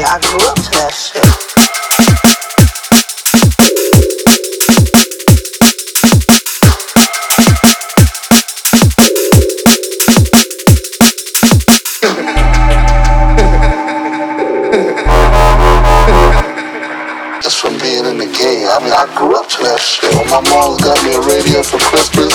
I grew up to that shit. Just from being in the game. I mean, I grew up to that shit. When my mom got me a radio for Christmas.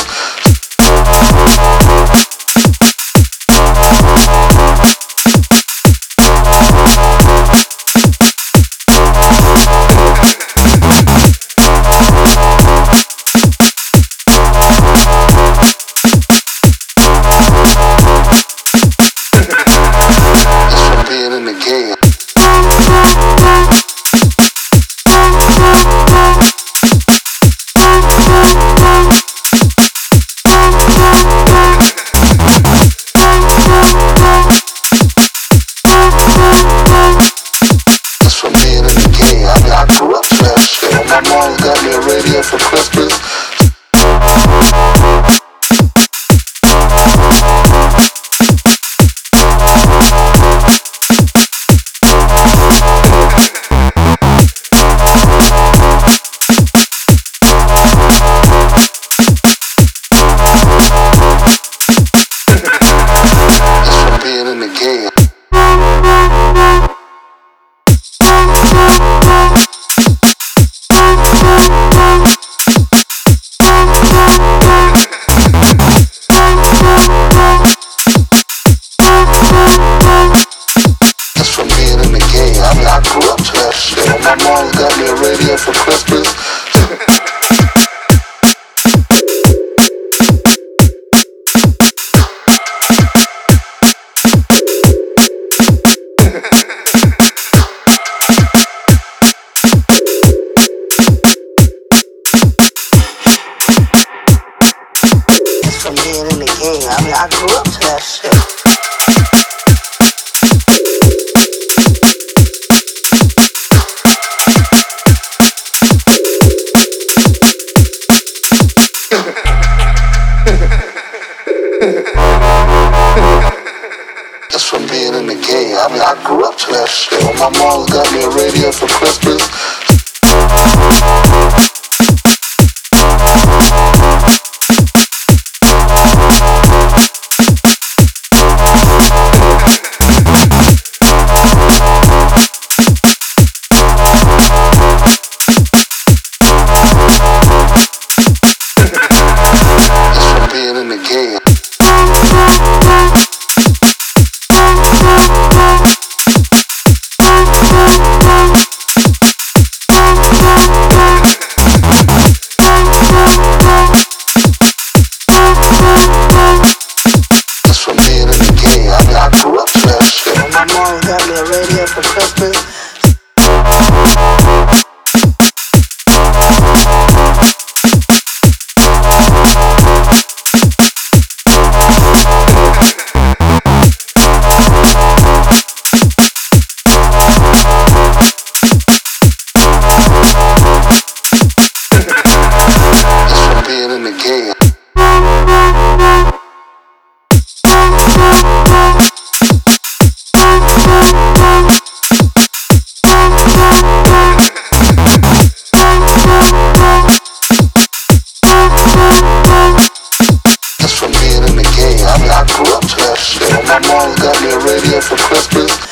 Just from being in the game. My mom got me a radio for Christmas. Just from being in the game. Just from being in the game. I mean, I grew up to that shit. When my mom got me a radio for Christmas. From being in the game. I mean, I grew up to that shit. Just from being in the game. I mean, I grew up to that shit. When my mom got me a radio for Christmas. Being in the game. Just from being in the game. I mean, I grew up to that shit. When my mom got me a radio for Christmas. Being in the game. Just from being in the game. I mean, I grew up to that shit. When my mom got me a radio for Christmas.